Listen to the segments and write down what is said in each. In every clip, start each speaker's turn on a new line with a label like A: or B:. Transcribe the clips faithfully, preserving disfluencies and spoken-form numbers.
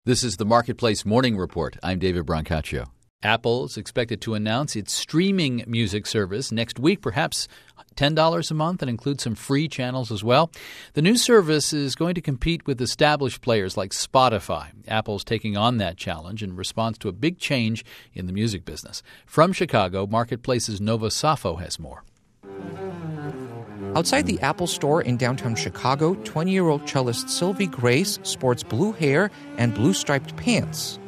A: This is the Marketplace Morning Report. I'm David Brancaccio. Apple is expected to announce its streaming music service next week, perhaps ten dollars a month, and include some free channels as well. The new service is going to compete with established players like Spotify. Apple's taking on that challenge in response to a big change in the music business. From Chicago, Marketplace's Nova Safo has more.
B: Outside the Apple Store in downtown Chicago, twenty-year-old cellist Sylvie Grace sports blue hair and blue-striped pants.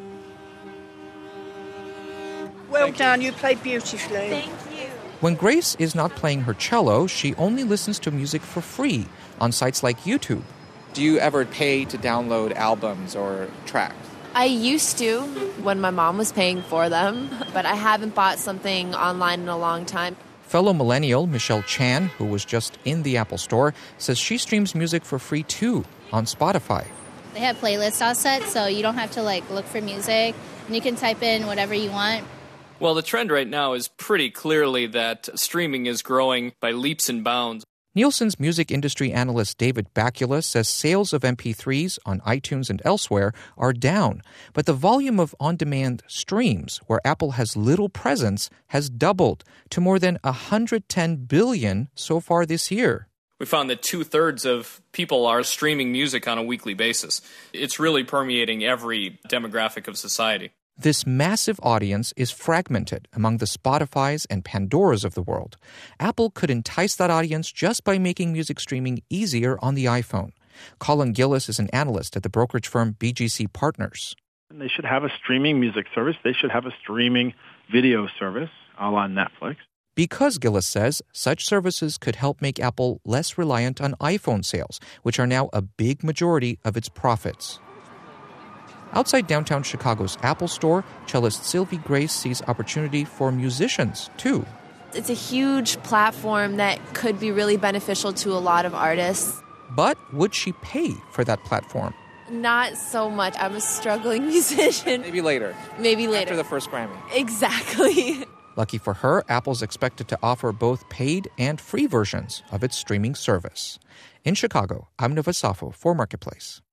C: Well done, you played beautifully.
D: Thank you.
B: When Grace is not playing her cello, she only listens to music for free on sites like YouTube.
E: Do you ever pay to download albums or tracks?
D: I used to when my mom was paying for them, but I haven't bought something online in a long time.
B: Fellow millennial Michelle Chan, who was just in the Apple Store, says she streams music for free too on Spotify.
F: They have playlists all set, so you don't have to like look for music, and you can type in whatever you want.
G: Well, the trend right now is pretty clearly that streaming is growing by leaps and bounds.
B: Nielsen's music industry analyst David Bakula says sales of M P threes on iTunes and elsewhere are down, but the volume of on-demand streams, where Apple has little presence, has doubled to more than one hundred ten billion so far this year.
G: We found that two-thirds of people are streaming music on a weekly basis. It's really permeating every demographic of society.
B: This massive audience is fragmented among the Spotifys and Pandoras of the world. Apple could entice that audience just by making music streaming easier on the iPhone. Colin Gillis is an analyst at the brokerage firm B G C Partners.
H: They should have a streaming music service. They should have a streaming video service, a la Netflix.
B: Because, Gillis says, such services could help make Apple less reliant on iPhone sales, which are now a big majority of its profits. Outside downtown Chicago's Apple Store, cellist Sylvie Grace sees opportunity for musicians, too.
D: It's a huge platform that could be really beneficial to a lot of artists.
B: But would she pay for that platform?
D: Not so much. I'm a struggling musician.
E: Maybe later.
D: Maybe later.
E: After the first Grammy.
D: Exactly.
B: Lucky for her, Apple's expected to offer both paid and free versions of its streaming service. In Chicago, I'm Nova Safo for Marketplace.